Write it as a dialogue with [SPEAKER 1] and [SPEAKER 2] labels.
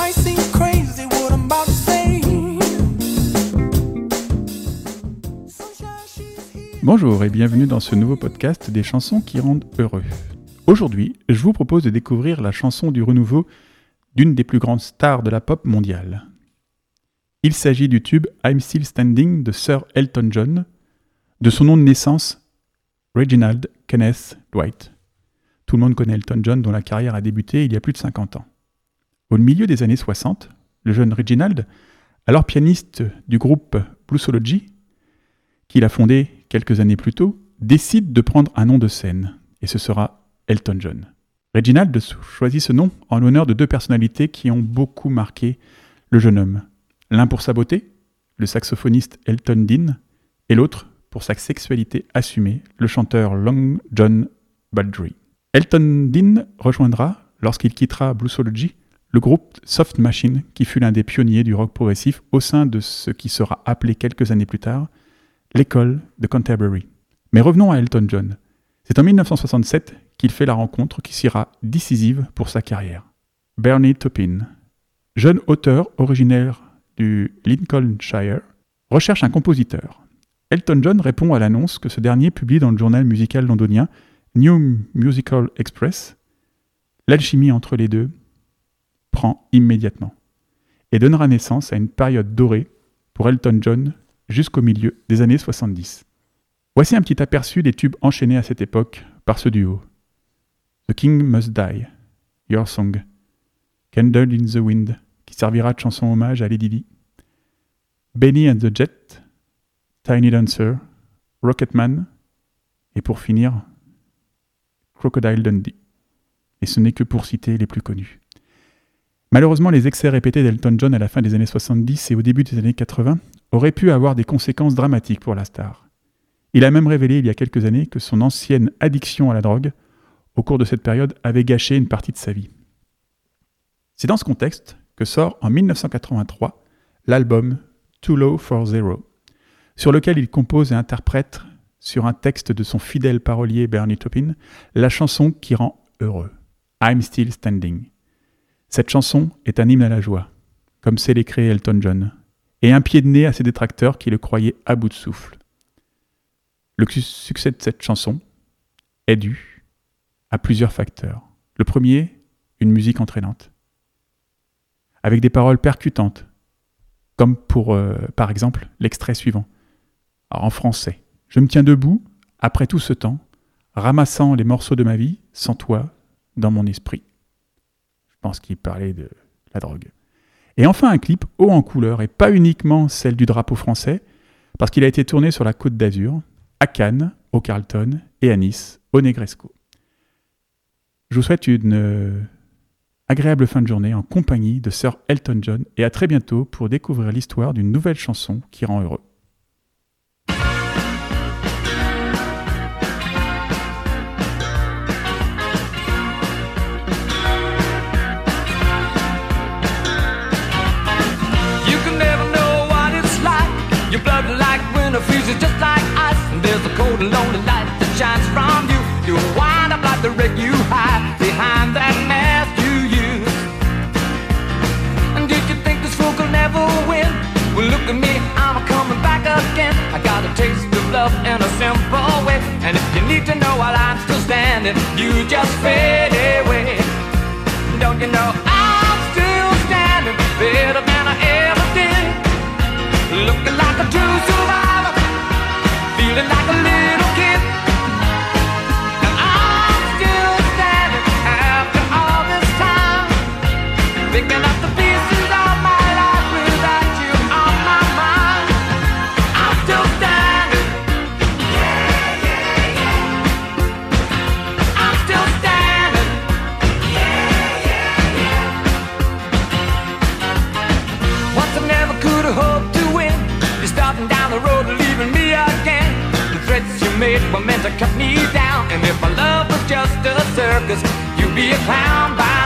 [SPEAKER 1] might seem crazy what I'm about to say.
[SPEAKER 2] Bonjour et bienvenue dans ce nouveau podcast des chansons qui rendent heureux. Aujourd'hui, je vous propose de découvrir la chanson du renouveau d'une des plus grandes stars de la pop mondiale. Il s'agit du tube I'm Still Standing de Sir Elton John, de son nom de naissance Reginald Kenneth Dwight. Tout le monde connaît Elton John dont la carrière a débuté il y a plus de 50 ans. Au milieu des années 60, le jeune Reginald, alors pianiste du groupe Bluesology, qu'il a fondé quelques années plus tôt, décide de prendre un nom de scène, et ce sera Elton John. Reginald choisit ce nom en l'honneur de deux personnalités qui ont beaucoup marqué le jeune homme. L'un pour sa beauté, le saxophoniste Elton Dean, et l'autre pour sa sexualité assumée, le chanteur Long John Baldry. Elton Dean rejoindra, lorsqu'il quittera Bluesology, le groupe Soft Machine, qui fut l'un des pionniers du rock progressif au sein de ce qui sera appelé quelques années plus tard l'école de Canterbury. Mais revenons à Elton John. C'est en 1967 qu'il fait la rencontre qui sera décisive pour sa carrière. Bernie Taupin, jeune auteur originaire du Lincolnshire, recherche un compositeur. Elton John répond à l'annonce que ce dernier publie dans le journal musical londonien New Musical Express. L'alchimie entre les deux prend immédiatement et donnera naissance à une période dorée pour Elton John jusqu'au milieu des années 70. Voici un petit aperçu des tubes enchaînés à cette époque par ce duo. The King Must Die, Your Song, Candle in the Wind, qui servira de chanson hommage à Lady Di, Benny and the Jet, Tiny Dancer, Rocketman, et pour finir, Crocodile Dundee. Et ce n'est que pour citer les plus connus. Malheureusement, les excès répétés d'Elton John à la fin des années 70 et au début des années 80 auraient pu avoir des conséquences dramatiques pour la star. Il a même révélé il y a quelques années que son ancienne addiction à la drogue, au cours de cette période, avait gâché une partie de sa vie. C'est dans ce contexte que sort en 1983 l'album Too Low for Zero, sur lequel il compose et interprète, sur un texte de son fidèle parolier Bernie Taupin, la chanson qui rend heureux, I'm Still Standing. Cette chanson est un hymne à la joie, comme sait l'écrire Elton John, et un pied de nez à ses détracteurs qui le croyaient à bout de souffle. Le succès de cette chanson est dû à plusieurs facteurs. Le premier, une musique entraînante, avec des paroles percutantes, comme pour, par exemple, l'extrait suivant. Alors, en français, « Je me tiens debout, après tout ce temps, ramassant les morceaux de ma vie, sans toi, dans mon esprit. » Je pense qu'il parlait de la drogue. Et enfin un clip haut en couleur, et pas uniquement celle du drapeau français, parce qu'il a été tourné sur la Côte d'Azur, à Cannes, au Carlton, et à Nice, au Negresco. Je vous souhaite une agréable fin de journée en compagnie de Sir Elton John, et à très bientôt pour découvrir l'histoire d'une nouvelle chanson qui rend heureux.
[SPEAKER 3] Your blood like winter freezes just like ice. And there's a cold and lonely light that shines from you. You wind up like the wreck you hide behind that mask you use. And did you think this fool could never win? Well, look at me, I'm coming back again. I got a taste of love in a simple way. And if you need to know while I'm still standing, you just fade away. Don't you know I'm still standing better than I ever did? Looking like a true survivor, feeling like a little kid. And I'm still standing after all this time, picking up the pieces of my life without you on my mind. I'm still standing. Yeah, yeah, yeah. I'm still standing. Yeah, yeah, yeah. Once I never could have hoped to win. Starting down the road, leaving me again. The threats you made were meant to cut me down. And if my love was just a circus, you'd be a clown by